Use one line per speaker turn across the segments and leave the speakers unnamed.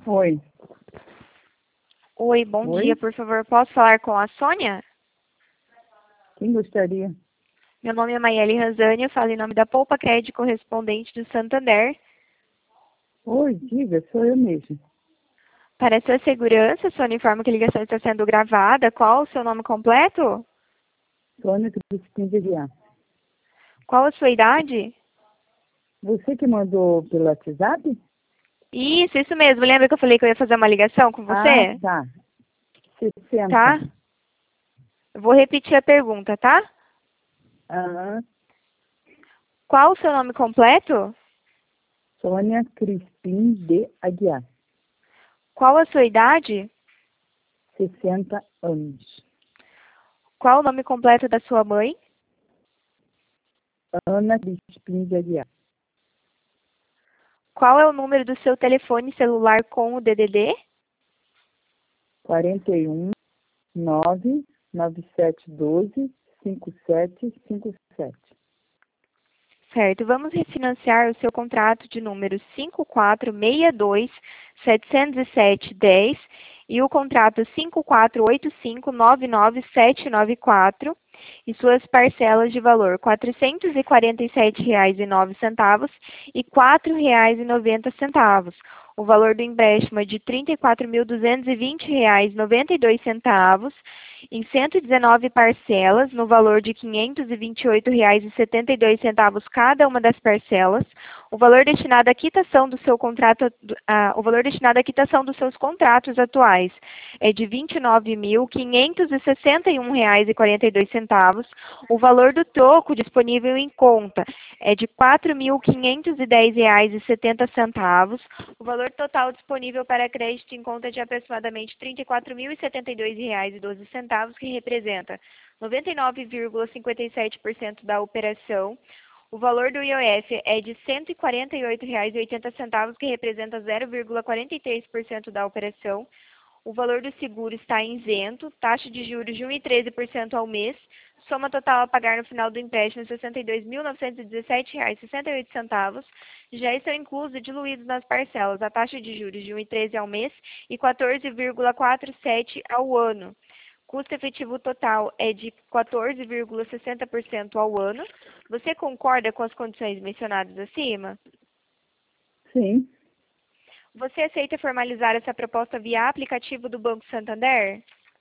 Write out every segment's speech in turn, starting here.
Oi.
Oi, bom
Oi?
dia, por favor, posso falar com a Sônia?
Quem gostaria?
Meu nome é Maiele Ranzani, eu falo em nome da Poupa Crédito Correspondente do Santander.
Oi, diga, sou eu mesmo.
Para sua segurança, Sônia informa que a ligação está sendo gravada. Qual o seu nome completo?
Sônia Cristina de Aguiar.
Qual a sua idade?
Você que mandou pelo WhatsApp?
Isso mesmo. Lembra que eu falei que eu ia fazer uma ligação com
Ah,
você?
tá. 60.
Tá? Eu vou repetir a pergunta, tá?
Aham.
Qual o seu nome completo?
Sônia Crispim de Aguiar.
Qual a sua idade?
60 anos.
Qual o nome completo da sua mãe?
Ana Crispim de Aguiar.
Qual é o número do seu telefone celular com o DDD?
41 99712 5757.
Certo, vamos refinanciar o seu contrato de número 5462-707-10 e o contrato 5485-99794 e suas parcelas de valor R$ 447,09 e R$ 4,90. O valor do empréstimo é de R$ 34.220,92 em 119 parcelas, no valor de R$ 528,72 cada uma das parcelas. O valor destinado à quitação do seu contrato, o valor destinado à quitação dos seus contratos atuais é de R$ 29.561,42. O valor do troco disponível em conta é de R$ 4.510,70. O valor total disponível para crédito em conta é de aproximadamente R$ 34.072,12, que representa 99,57% da operação. O valor do IOF é de R$ 148,80, que representa 0,43% da operação. O valor do seguro está isento, taxa de juros de 1,13% ao mês, soma total a pagar no final do empréstimo R$ 62.917,68. Já estão inclusos e diluídos nas parcelas a taxa de juros de 1,13% ao mês e 14,47% ao ano. Custo efetivo total é de 14,60% ao ano. Você concorda com as condições mencionadas acima?
Sim.
Você aceita formalizar essa proposta via aplicativo do Banco Santander?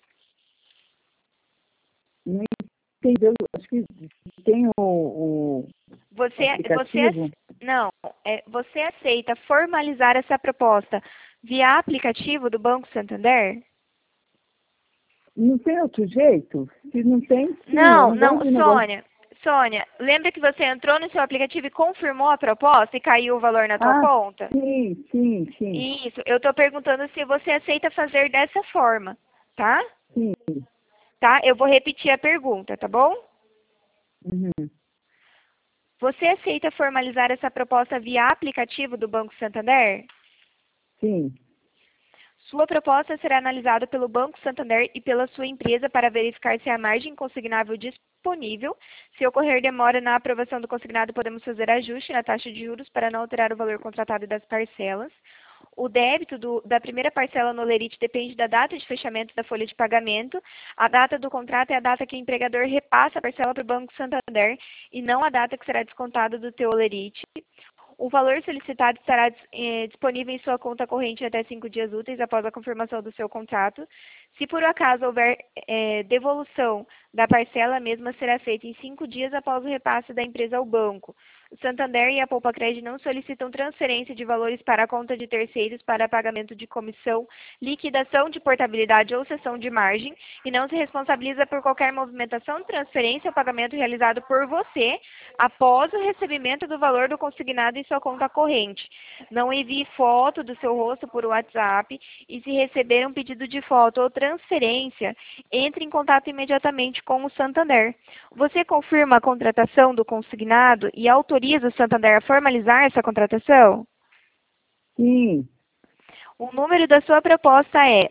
Não entendeu? Acho que tem o aplicativo.
Você aceita formalizar essa proposta via aplicativo do Banco Santander?
Não tem outro jeito? Se não tem, sim. Eu
Não,
não gosto de negócio.
Sônia, lembra que você entrou no seu aplicativo e confirmou a proposta e caiu o valor na tua
Ah,
conta?
sim, sim, sim.
Isso, eu estou perguntando se você aceita fazer dessa forma, tá?
Sim.
Tá? Eu vou repetir a pergunta, tá bom?
Uhum.
Você aceita formalizar essa proposta via aplicativo do Banco Santander?
Sim.
Sua proposta será analisada pelo Banco Santander e pela sua empresa para verificar se há margem consignável disponível. Se ocorrer demora na aprovação do consignado, podemos fazer ajuste na taxa de juros para não alterar o valor contratado das parcelas. O débito da primeira parcela no Lerite depende da data de fechamento da folha de pagamento. A data do contrato é a data que o empregador repassa a parcela para o Banco Santander e não a data que será descontada do teu Lerite. O valor solicitado estará disponível em sua conta corrente até 5 dias úteis após a confirmação do seu contrato. Se por acaso houver devolução da parcela, a mesma será feita em 5 dias após o repasse da empresa ao banco. O Santander e a Poupa Crédito não solicitam transferência de valores para a conta de terceiros para pagamento de comissão, liquidação de portabilidade ou cessão de margem e não se responsabiliza por qualquer movimentação, transferência ou pagamento realizado por você após o recebimento do valor do consignado em sua conta corrente. Não envie foto do seu rosto por WhatsApp e se receber um pedido de foto ou transferência, entre em contato imediatamente com o Santander. Você confirma a contratação do consignado e autoriza o Santander a formalizar essa contratação?
Sim.
O número da sua proposta é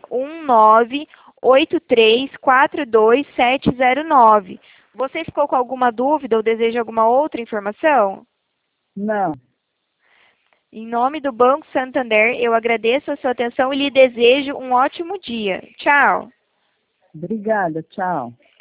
198342709. Você ficou com alguma dúvida ou deseja alguma outra informação?
Não.
Em nome do Banco Santander, eu agradeço a sua atenção e lhe desejo um ótimo dia. Tchau!
Obrigada, tchau.